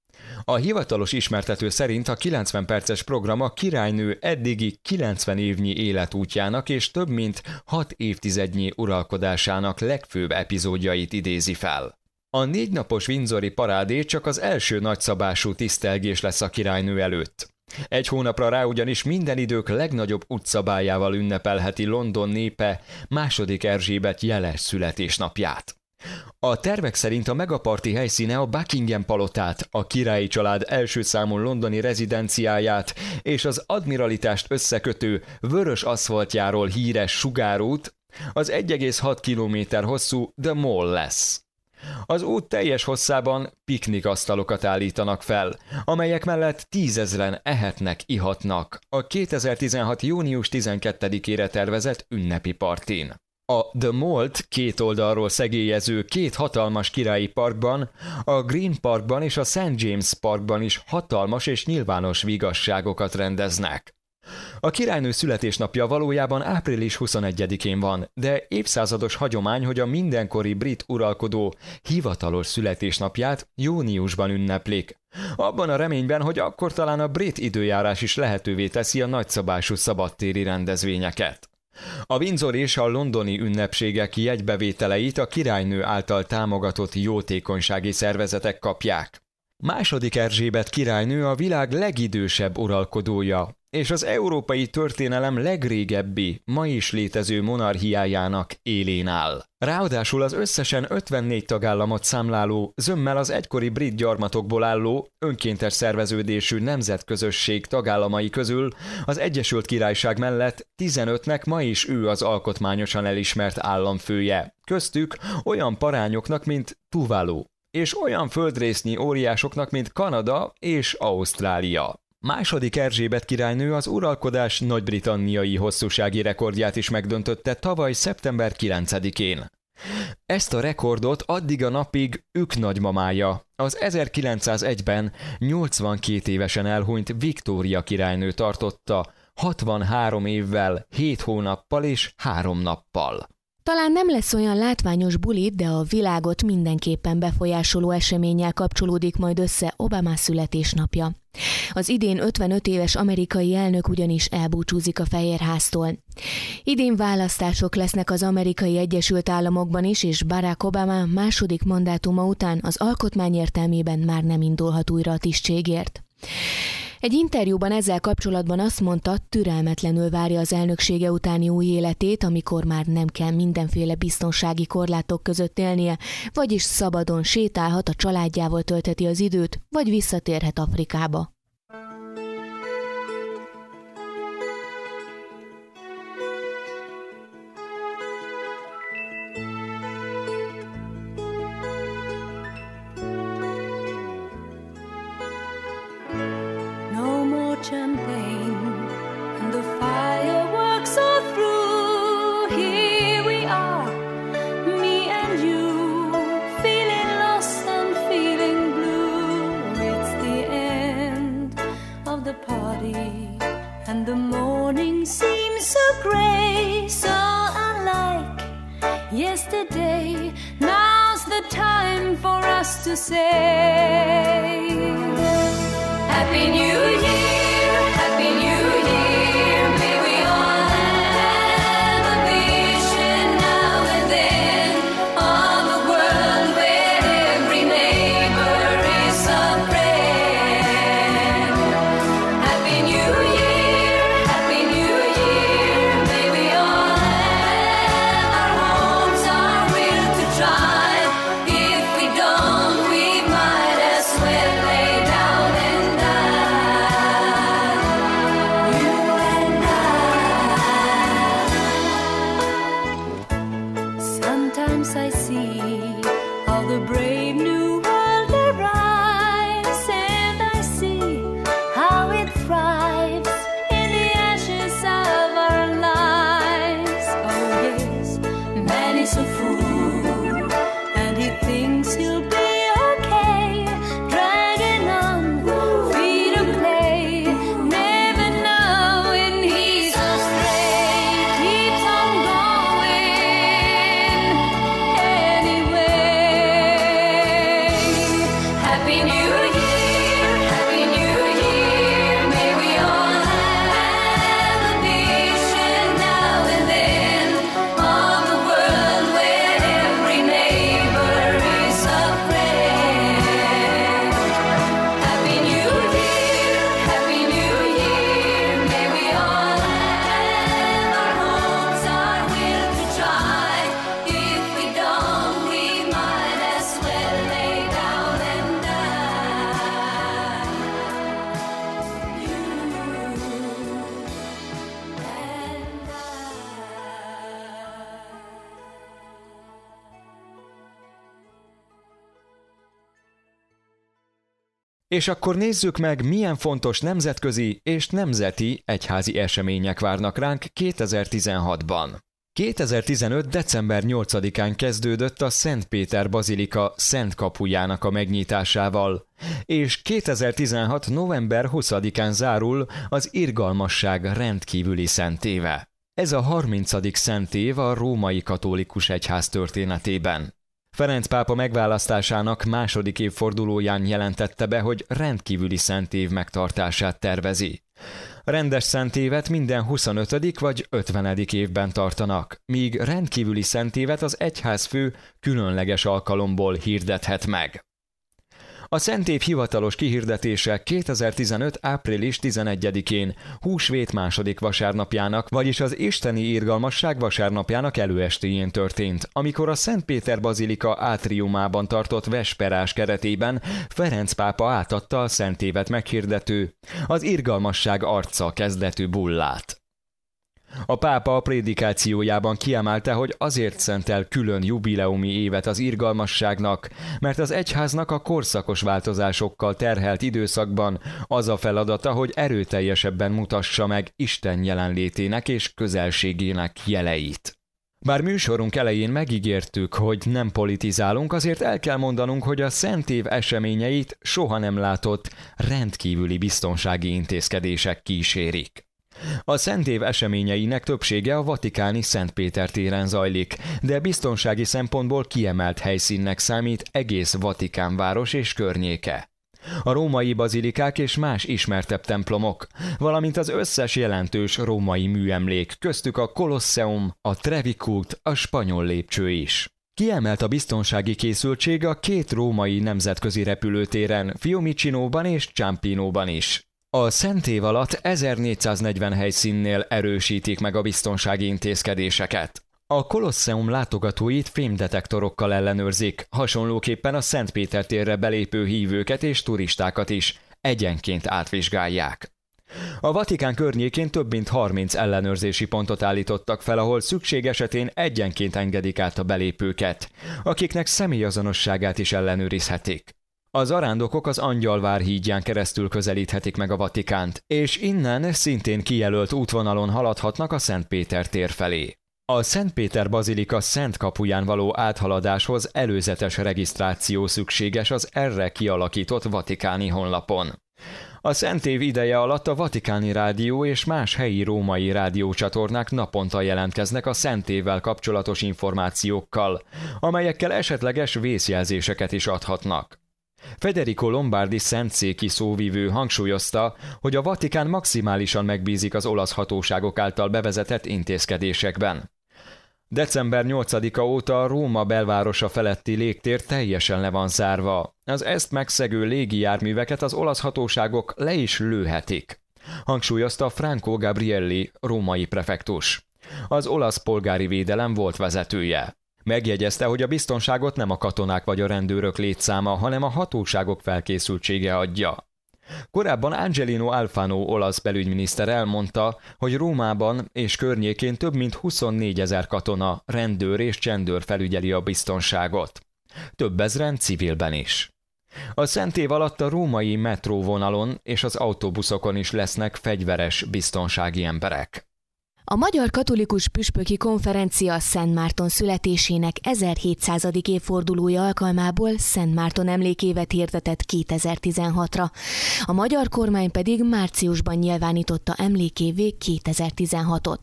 [SPEAKER 6] A hivatalos ismertető szerint a 90 perces program a királynő eddigi 90 évnyi életútjának és több mint 6 évtizednyi uralkodásának legfőbb epizódjait idézi fel. A 4 napos windsori parádé csak az első nagyszabású tisztelgés lesz a királynő előtt. Egy hónapra rá ugyanis minden idők legnagyobb utcabáljával ünnepelheti London népe II. Erzsébet jeles születésnapját. A tervek szerint a megaparti helyszíne a Buckingham palotát, a királyi család első számú londoni rezidenciáját és az admiralitást összekötő vörös aszfaltjáról híres sugárút, az 1,6 km hosszú The Mall lesz. Az út teljes hosszában piknikasztalokat állítanak fel, amelyek mellett 10 000-en ehetnek, ihatnak a 2016. június 12-ére tervezett ünnepi partin. A The Mall-t két oldalról szegélyező 2 hatalmas királyi parkban, a Green Parkban és a St. James Parkban is hatalmas és nyilvános vigasságokat rendeznek. A királynő születésnapja valójában április 21-én van, de évszázados hagyomány, hogy a mindenkori brit uralkodó hivatalos születésnapját júniusban ünneplik. Abban a reményben, hogy akkor talán a brit időjárás is lehetővé teszi a nagyszabású szabadtéri rendezvényeket. A Windsor és a londoni ünnepségek jegybevételeit a királynő által támogatott jótékonysági szervezetek kapják. II. Erzsébet királynő a világ legidősebb uralkodója, és az európai történelem legrégebbi, ma is létező monarchiájának élén áll. Ráadásul az összesen 54 tagállamot számláló, zömmel az egykori brit gyarmatokból álló, önkéntes szerveződésű nemzetközösség tagállamai közül az Egyesült Királyság mellett 15-nek ma is ő az alkotmányosan elismert államfője. Köztük olyan parányoknak, mint Tuvalu, és olyan földrésznyi óriásoknak, mint Kanada és Ausztrália. II. Erzsébet királynő az uralkodás nagy-britanniai hosszúsági rekordját is megdöntötte tavaly szeptember 9-én. Ezt a rekordot addig a napig nagymamája, az 1901-ben 82 évesen elhunyt Viktória királynő tartotta, 63 évvel, 7 hónappal és 3 nappal.
[SPEAKER 8] Talán nem lesz olyan látványos bulit, de a világot mindenképpen befolyásoló eseménnyel kapcsolódik majd össze Obama születésnapja. Az idén 55 éves amerikai elnök ugyanis elbúcsúzik a Fehérháztól. Idén választások lesznek az Amerikai Egyesült Államokban is, és Barack Obama második mandátuma után az alkotmány értelmében már nem indulhat újra a tisztségért. Egy interjúban ezzel kapcsolatban azt mondta, türelmetlenül várja az elnöksége utáni új életét, amikor már nem kell mindenféle biztonsági korlátok között élnie, vagyis szabadon sétálhat, a családjával töltheti az időt, vagy visszatérhet Afrikába.
[SPEAKER 7] Champagne and the fireworks are through. Here we are, me and you, feeling lost and feeling blue. It's the end of the party and the morning seems so grey, so unlike yesterday. Now's the time for us to say Happy New Year. Happy New Year, may we all have a vision now and then of a world where every neighbor is a friend. Happy New Year, may we all have our homes, our will to try. If we don't, we might as well lay down and die. Sometimes I see how the brave new world arrives, and I see how it thrives in the ashes of our lives. Oh yes, man is a fool, and he thinks he'll be okay, dragging on feet of clay, never knowing he's astray, keeps on going anyway. Happy New Year, may we all have a vision now and then of a world where every neighbor is a friend. Happy New Year, may we all have our homes, our will to try. If we don't, we might as well lay down and die. You and
[SPEAKER 6] És akkor nézzük meg, milyen fontos nemzetközi és nemzeti egyházi események várnak ránk 2016-ban. 2015. december 8-án kezdődött a Szent Péter Bazilika Szent Kapujának a megnyitásával, és 2016. november 20-án zárul az Irgalmasság rendkívüli szentéve. Ez a 30. szentév a római katolikus egyház történetében. Ferenc pápa megválasztásának második évfordulóján jelentette be, hogy rendkívüli szentév megtartását tervezi. Rendes szentévet minden 25. vagy 50. évben tartanak, míg rendkívüli szentévet az egyházfő különleges alkalomból hirdethet meg. A szentév hivatalos kihirdetése 2015. április 11-én, húsvét második vasárnapjának, vagyis az isteni irgalmasság vasárnapjának előestéjén történt, amikor a Szent Péter Bazilika átriumában tartott vesperás keretében Ferenc pápa átadta a szentévet meghirdető, az irgalmasság arca kezdetű bullát. A pápa a prédikációjában kiemelte, hogy azért szentel külön jubileumi évet az irgalmasságnak, mert az egyháznak a korszakos változásokkal terhelt időszakban az a feladata, hogy erőteljesebben mutassa meg Isten jelenlétének és közelségének jeleit. Bár műsorunk elején megígértük, hogy nem politizálunk, azért el kell mondanunk, hogy a szentév eseményeit soha nem látott rendkívüli biztonsági intézkedések kísérik. A szentév eseményeinek többsége a vatikáni Szent Péter téren zajlik, de biztonsági szempontból kiemelt helyszínnek számít egész Vatikán város és környéke. A római bazilikák és más ismertebb templomok, valamint az összes jelentős római műemlék, köztük a Kolosseum, a Trevi kút, a Spanyol lépcső is. Kiemelt a biztonsági készültség a két római nemzetközi repülőtéren, Fiumicinóban és Ciampinóban is. A szentév alatt 1440 helyszínnél erősítik meg a biztonsági intézkedéseket. A Kolosseum látogatóit fémdetektorokkal ellenőrzik, hasonlóképpen a Szent Péter térre belépő hívőket és turistákat is egyenként átvizsgálják. A Vatikán környékén több mint 30 ellenőrzési pontot állítottak fel, ahol szükség esetén egyenként engedik át a belépőket, akiknek személyazonosságát is ellenőrizhetik. Az arándokok az Angyalvár hídján keresztül közelíthetik meg a Vatikánt, és innen szintén kijelölt útvonalon haladhatnak a Szent Péter tér felé. A Szent Péter Bazilika Szent Kapuján való áthaladáshoz előzetes regisztráció szükséges az erre kialakított vatikáni honlapon. A szentév ideje alatt a Vatikáni Rádió és más helyi római rádiócsatornák naponta jelentkeznek a szentévvel kapcsolatos információkkal, amelyekkel esetleges vészjelzéseket is adhatnak. Federico Lombardi szentszéki szóvivő hangsúlyozta, hogy a Vatikán maximálisan megbízik az olasz hatóságok által bevezetett intézkedésekben. December 8-a óta Róma belvárosa feletti légtér teljesen le van zárva. Az ezt megszegő légijárműveket az olasz hatóságok le is lőhetik, hangsúlyozta Franco Gabrielli, római prefektus. Az olasz polgári védelem volt vezetője. Megjegyezte, hogy a biztonságot nem a katonák vagy a rendőrök létszáma, hanem a hatóságok felkészültsége adja. Korábban Angelino Alfano olasz belügyminiszter elmondta, hogy Rómában és környékén több mint 24 000 katona, rendőr és csendőr felügyeli a biztonságot. Több ezren civilben is. A szentév alatt a római metróvonalon és az autóbuszokon is lesznek fegyveres biztonsági emberek.
[SPEAKER 8] A Magyar Katolikus Püspöki Konferencia Szent Márton születésének 1700. évfordulója alkalmából Szent Márton emlékévet hirdetett 2016-ra. A magyar kormány pedig márciusban nyilvánította emlékévé 2016-ot.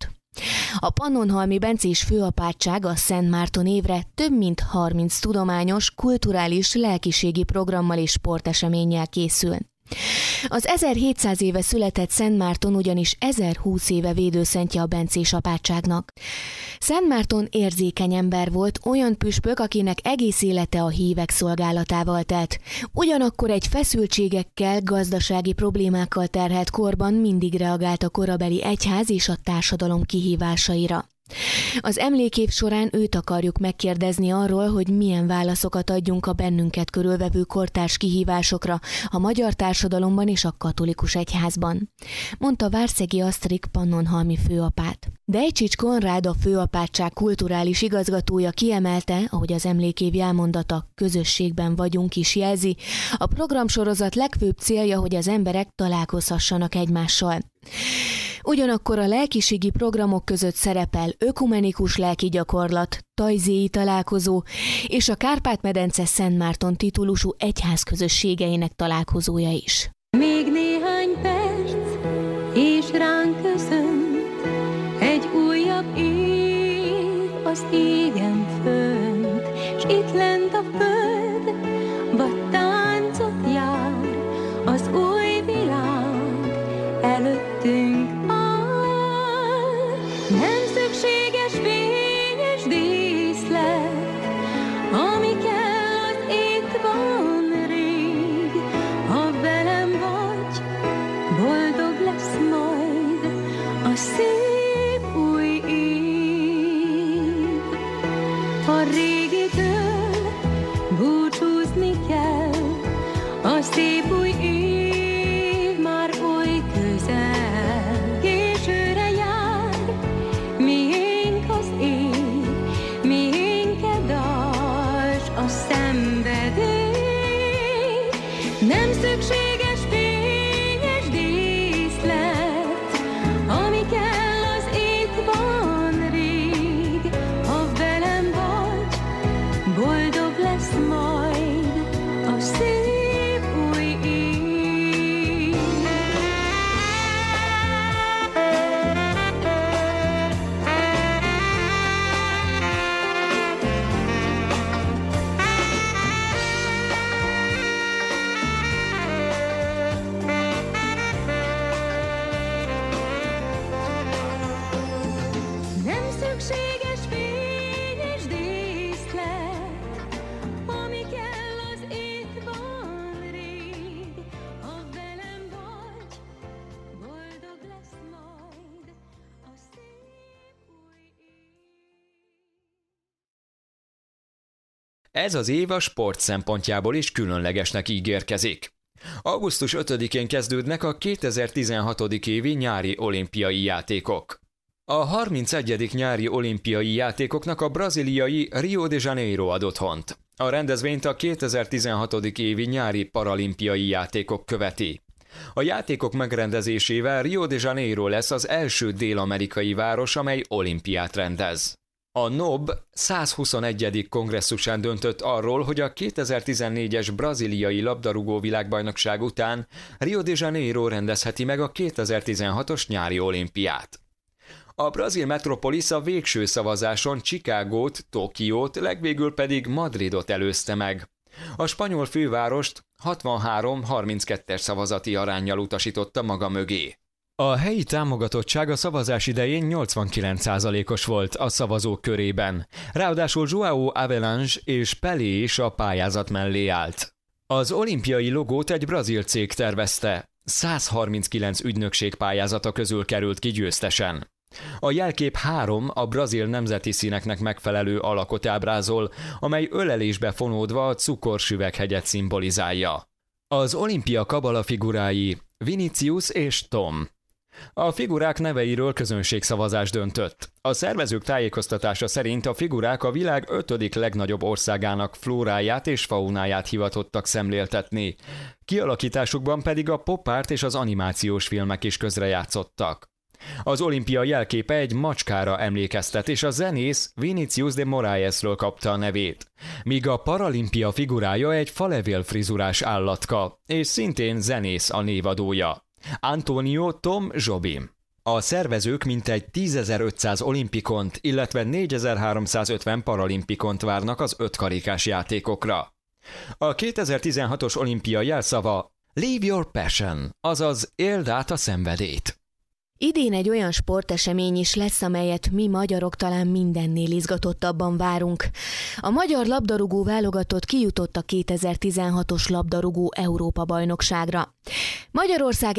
[SPEAKER 8] A Pannonhalmi Bencés Főapátság a Szent Márton évre több mint 30 tudományos, kulturális, lelkiségi programmal és sporteseménnyel készül. Az 1700 éve született Szent Márton ugyanis 1020 éve védőszentje a bencés apátságnak. Szent Márton érzékeny ember volt, olyan püspök, akinek egész élete a hívek szolgálatával telt. Ugyanakkor egy feszültségekkel, gazdasági problémákkal terhelt korban mindig reagált a korabeli egyház és a társadalom kihívásaira. Az emlékév során őt akarjuk megkérdezni arról, hogy milyen válaszokat adjunk a bennünket körülvevő kortárs kihívásokra a magyar társadalomban és a katolikus egyházban, mondta Várszegi Asztrik pannonhalmi főapát. Dejcsics Konrád, a főapátság kulturális igazgatója kiemelte, ahogy az emlékév jelmondata közösségben vagyunk is jelzi, a programsorozat legfőbb célja, hogy az emberek találkozhassanak egymással. Ugyanakkor a lelkiségi programok között szerepel ökumenikus lelki gyakorlat, tajzéi találkozó és a Kárpát-medence Szent Márton titulusú egyházközösségeinek találkozója is.
[SPEAKER 7] Még néhány perc, és ránk köszönt egy újabb év az égen fönt, s itt lent a föld, vagy táncot jár, az új világ előttünk áll. Nem szükséges fényes díszlet, ami kell, az itt van rég. Ha velem vagy, boldog lesz majd a szép új év. A régitől búcsúzni kell, a szép új év már oly közel. Későre jár, miénk az év, miénk dals a szenvedély. Nem szükséges fényes díszlet, ami kell, az itt van rég. Ha velem vagy, boldog lesz majd a szép új év. Nem szükséges fényes díszlet, ami kell, az itt van rég. Ha velem vagy, boldog lesz majd a szép új év.
[SPEAKER 6] Ez az év a sport szempontjából is különlegesnek ígérkezik. Augusztus 5-én kezdődnek a 2016. évi nyári olimpiai játékok. A 31. nyári olimpiai játékoknak a brazíliai Rio de Janeiro ad otthont. A rendezvényt a 2016. évi nyári paralimpiai játékok követi. A játékok megrendezésével Rio de Janeiro lesz az első dél-amerikai város, amely olimpiát rendez. A NOB 121. kongresszusán döntött arról, hogy a 2014-es brazíliai labdarúgó világbajnokság után Rio de Janeiro rendezheti meg a 2016-os nyári olimpiát. A brazil metropolis a végső szavazáson Chicagót, Tokiót, legvégül pedig Madridot előzte meg. A spanyol fővárost 63-32-es szavazati aránnyal utasította maga mögé. A helyi támogatottság a szavazás idején 89%-os volt a szavazók körében. Ráadásul João Avelange és Pelé is a pályázat mellé állt. Az olimpiai logót egy brazil cég tervezte. 139 ügynökség pályázata közül került ki győztesen. A jelkép 3 a brazil nemzeti színeknek megfelelő alakot ábrázol, amely ölelésbe fonódva a cukorsüveghegyet szimbolizálja. Az olimpia kabala figurái Vinicius és Tom. A figurák neveiről közönségszavazás döntött. A szervezők tájékoztatása szerint a figurák a világ 5. legnagyobb országának flóráját és faunáját hivatottak szemléltetni. Kialakításukban pedig a popárt és az animációs filmek is közrejátszottak. Az olimpia jelképe egy macskára emlékeztet, és a zenész Vinicius de Moraesről kapta a nevét, míg a paralimpia figurája egy falevél frizurás állatka, és szintén zenész a névadója. Antonio Tom Jobim. A szervezők mintegy 10.500 olimpikont, illetve 4.350 paralimpikont várnak az 5 karikás játékokra. A 2016-os olimpia jelszava Live your passion, azaz éld át a szenvedélyt.
[SPEAKER 8] Idén egy olyan sportesemény is lesz, amelyet mi magyarok talán mindennél izgatottabban várunk. A magyar labdarúgó válogatott kijutott a 2016-os labdarúgó Európa-bajnokságra. Magyarország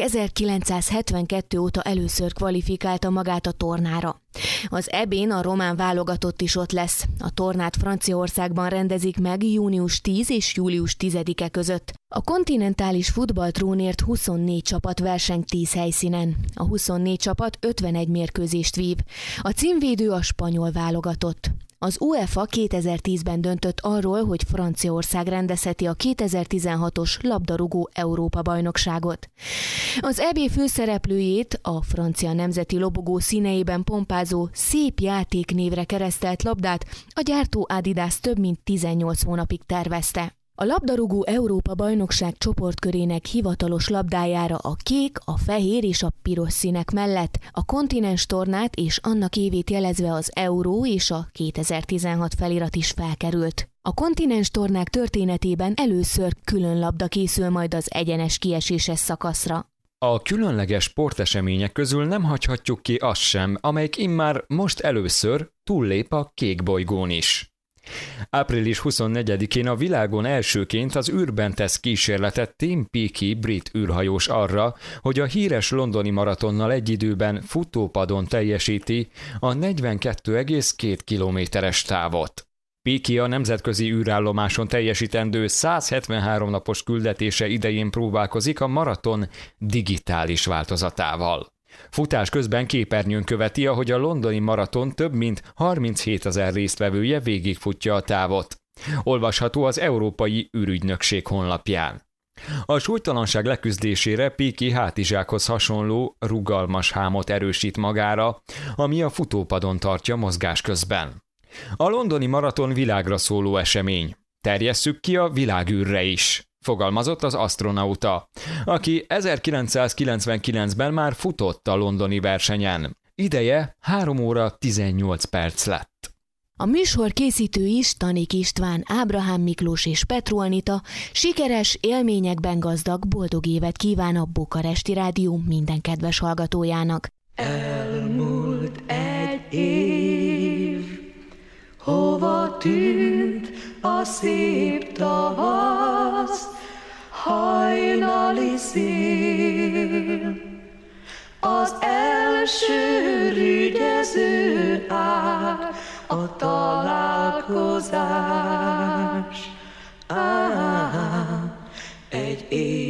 [SPEAKER 8] 1972 óta először kvalifikálta magát a tornára. Az EB-n a román válogatott is ott lesz. A tornát Franciaországban rendezik meg június 10 és július 10-e között. A kontinentális futballtrónért 24 csapat verseng 10 helyszínen. A 24 csapat 51 mérkőzést vív. A címvédő a spanyol válogatott. Az UEFA 2010-ben döntött arról, hogy Franciaország rendezheti a 2016-os labdarúgó Európa-bajnokságot. Az EB főszereplőjét a francia nemzeti lobogó színeiben pompázó szép játéknévre keresztelt labdát a gyártó Adidas több mint 18 hónapig tervezte. A labdarúgó Európa-bajnokság csoportkörének hivatalos labdájára a kék, a fehér és a piros színek mellett a kontinens tornát és annak évét jelezve az Euró és a 2016 felirat is felkerült. A kontinens tornák történetében először külön labda készül majd az egyenes kieséses szakaszra.
[SPEAKER 6] A különleges sportesemények közül nem hagyhatjuk ki azt sem, amelyik immár most először túllép a kék bolygón is. Április 24-én a világon elsőként az űrben tesz kísérletet Tim Peake brit űrhajós arra, hogy a híres londoni maratonnal egy időben futópadon teljesíti a 42,2 kilométeres távot. Peake a nemzetközi űrállomáson teljesítendő 173 napos küldetése idején próbálkozik a maraton digitális változatával. Futás közben képernyőn követi, ahogy a londoni maraton több mint 37 000 résztvevője végigfutja a távot. Olvasható az Európai űrügynökség honlapján. A súlytalanság leküzdésére Peake hátizsákhoz hasonló, rugalmas hámot erősít magára, ami a futópadon tartja mozgás közben. A londoni maraton világra szóló esemény. Terjesszük ki a világűrre is, fogalmazott az asztronauta, aki 1999-ben már futott a londoni versenyen. Ideje 3 óra 18 perc lett.
[SPEAKER 8] A műsor készítői Stanik István, Ábrahám Miklós és Petru Anita sikeres, élményekben gazdag, boldog évet kíván a Bukaresti Rádió minden kedves hallgatójának.
[SPEAKER 9] Elmúlt egy év, hova tűnt a szép tavasz, hajnali szél, az első rügyező ár, a találkozás. Egy év.